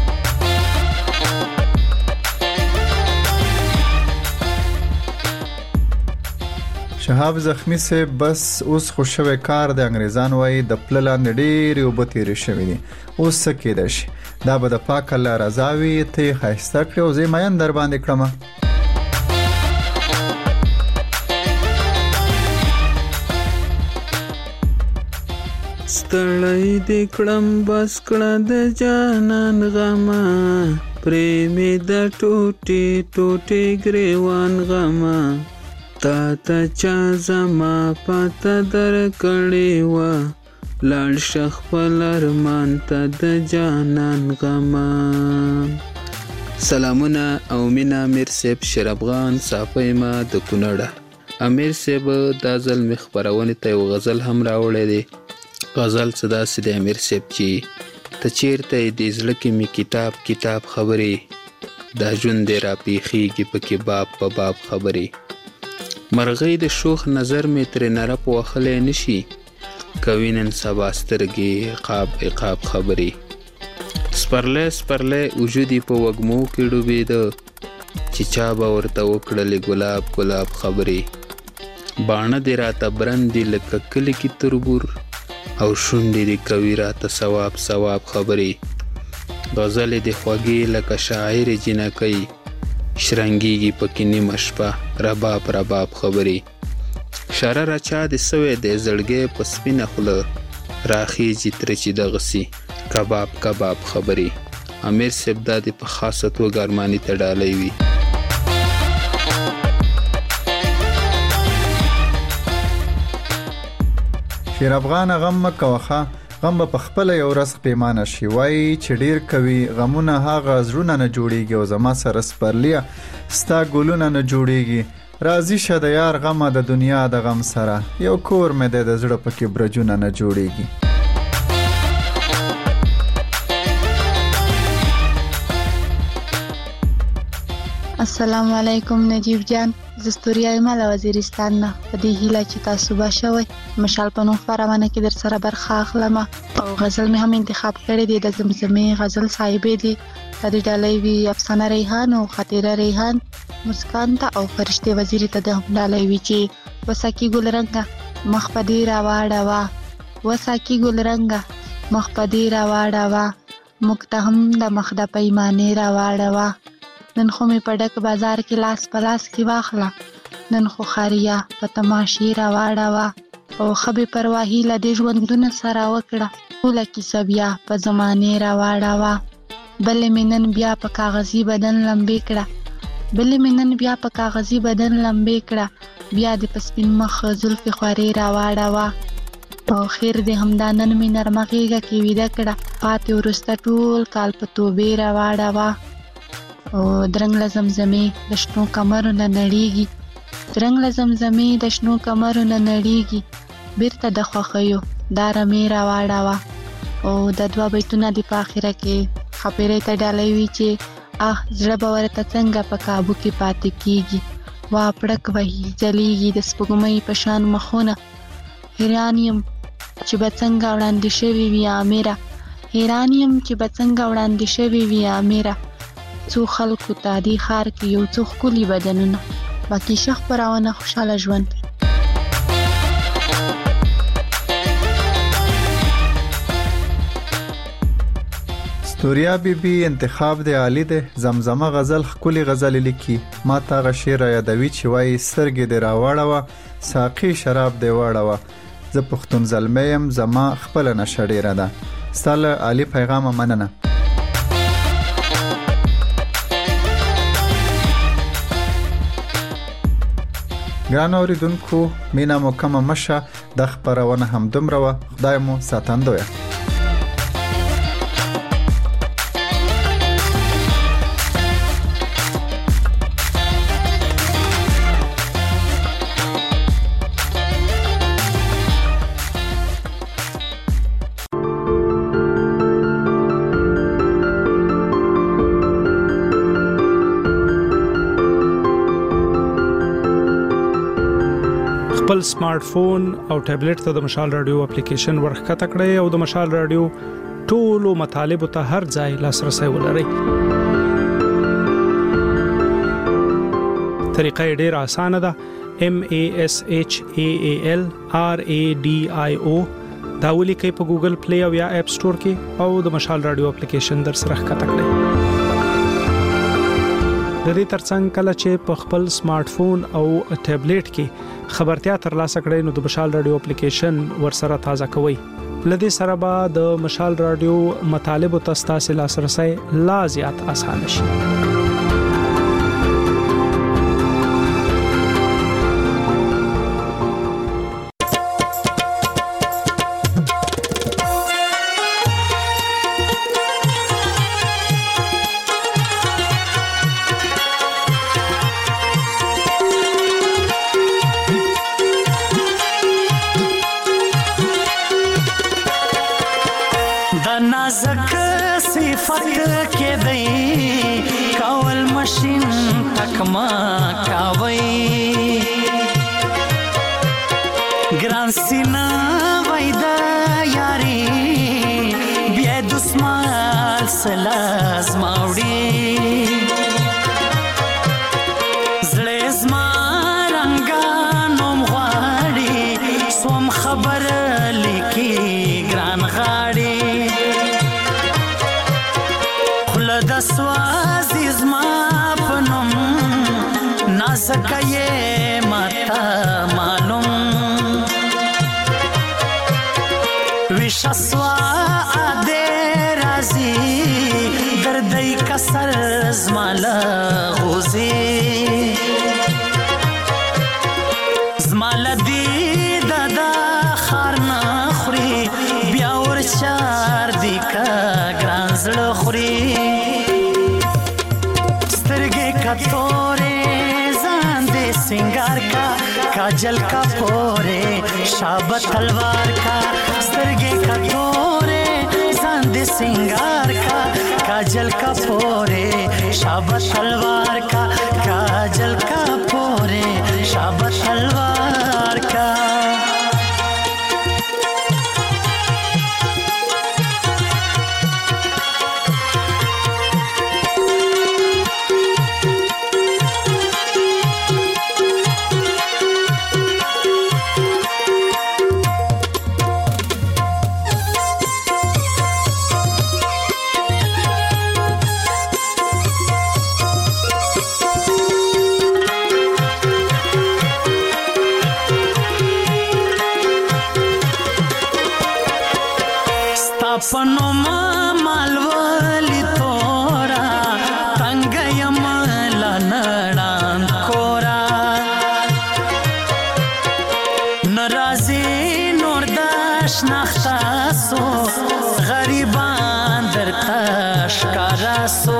شهاب زخمی سے بس اوس خوشوي کار د انګريزان وای د پلان ډېر یو بتیری شوی دي اوس سکه دش دا به د پاک الله رضاوي ته خاصه کړو زې مېن در باندې کړم ستړی دې کړم بس کړه د جانان غما پرېمې د ټوټې ټوټې ګریوان غما تا ته چا زما پته در کړې وه لاړ شه خپل ارمان ته د جانان غما سلامونه او مینه امیر صاحب شیر افغان صافی ما د کونړه امیر صاحب دا ځل مې خپرونې ته یو غزل هم راوړی دی غزل څه داسې دی امیر صاحب چې ته چیرته یې دې زړه کې مې کتاب کتاب خبرې دا ژوند دې راپېښېږي پکې باب په باب خبرې مرغۍ د شوخ نظر مې ترې نرپ وهلی نه شي کوي نن سبا سترګې عقاب عقاب خبرې سپرلی سپرلی وجود یې په وږمو کې ډوبېده چې چا به ورته وکړلې ګلاب ګلاب خبرې باڼه دې راته برند دي لکه کلي کې تربور او شونډې دې کوي راته ثواب ثواب خبرې غزلې دې خوږې لکه شاعر جنکۍ شرنګېږي پکې نیمه شپه رباب رباب خبرې شره راچا دې سوی دی زړګی په سپینه خوله راخیږي ترې چې دغسې کباب کباب خبرې امیر صاحب دا دې په خاصه توګه ارماني ته ډالۍ وي شیر افغان غم مکوخه غم په خپل یو رس پیمانه شي وای چې ډیر کوي غمونه هغه زړونه نه جوړیږي او زما سره سپرلیا ستا ګلونه نه جوړیږي راضی شه د یار غمه د دنیا د غم سره یو کور مې د زړه پکې برجونه نه جوړیږي السلام علیکم نجیب جان زستوریا مال وزیرستان نه په دې هیله چې تاسو به شوي مشال په نوم خبرونه کې در سره برخه اخلم او غزل مې هم انتخاب کړی دی د زمزمې غزل صاحبې دی د ډالۍ وی افسانه ریحان او خاطره ریحان مسکان ته او فرشته وزیری ته د هم ډالۍ وی چې وساکی ګل رنگه مخ په دې را واړه وساکی ګل رنگه مخ په دې را واړه مکتهم د مخ د پیمانه را واړه نن خو می په ډک بازار کې لاس په لاس کې واخله نن خو خاریا په تماشې را واړه او خبي پرواهی له دې ژوندونه سره وکړه ټوله کیسه بیا په زمانه را واړه بلې مې نن بیا په کاغذي بدن لمبې کړه بلې مې نن بیا په کاغذي بدن لمبې کړه بیا دې په سپین مخ زلفې خوارې را واړه او خیر دې همدا نن مې نرمه غېږه کې ویده کړه پاتې وروسته ټول کال په توبې را واړه او درنګ له زمزمې د شنو کمرو نه نړیږي درنګ له زمزمې د شنو کمرو نه نړیږي بیرته د خوښیو دا رمې را واړه او د دوه بیتونه د په اخره کې خبرې ته ډالۍ وي چې اه زړه به ورته څنګه په کابو کې پاتې کیږي وا پړک وهي ځلیږي د سپوږمۍ په شان مخونه حیران یم چې به څنګه وړاندې شوي وي امیره حیران یم چې به څنګه وړاندې شوي وي امیره څو خلکو ته دې ښار کې یو څو ښکلي بدنونه باقي ښه خپرونه خوشحاله ژوند ستوریا بی بی انتخاب دی عالی دی زمزمه غزل خکلی غزل لیکي ما تا غشیر یادوي چې وای سرګې دی راوړه ساقي شراب دی وړه زه پښتون زلمه يم زما خپل نشړې را ده ستاله عالی پیغام مننه ګران اوریدونکو مینا مو کومه مشه د خبرونه هم دومره و خدای مو ساتندوی خپل سمارټ فون او ټابلیټ ته د مشال رادیو اپلیکیشن ورخکته کړئ او د مشال رادیو ټولو مطالبه ته هر ځای لاسرسي ولرئ. طریقه ډیره اسانه ده. M A S H A A L R A D I O دا ولیکئ په ګوګل پلی او یا اپ سٹور کې او د مشال رادیو اپلیکیشن در سره ښکته کړئ. د دې ترڅنګ کله چې په خپل سمارټ فون او ټابلیټ کې خبرتیا ترلاسه کړئ نو د مشال رادیو اپلیکیشن ورسره تازه کوئ. لدې سره به د مشال رادیو مطالب او تاسو لاسرسي لا زیات آسان شي. काजल का पोरे शाबत तलवार का सरगे का तोरे सांद सिंगार का काजल का पोरे शाबत तलवार का काजल का पोरे शाबत तलवार का पनो मालवली तोरा तंगयम लनड़ान कोरा नराजी नोरदाश नख्तासो गरीबान दरताश करासो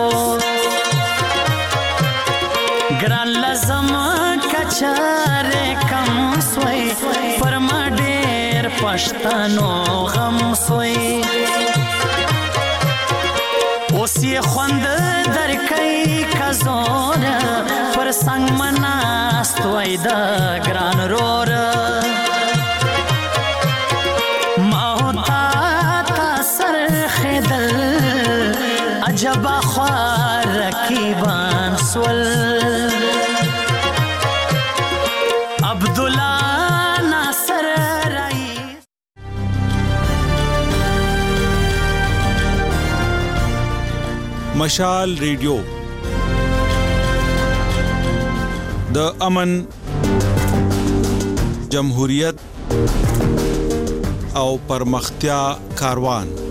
ग्रान लजम कचारे कम सोई परमाडेर पश्तानो गम सोई ओसी خوند در کای کزور پر سنگ مناست وای دا گران رور ما ہوتا تا سر خدل عجب خوار رکیبان سول عبدالله ناصر مشال ریډیو د امن، جمهوریت او پرمختیا کاروان.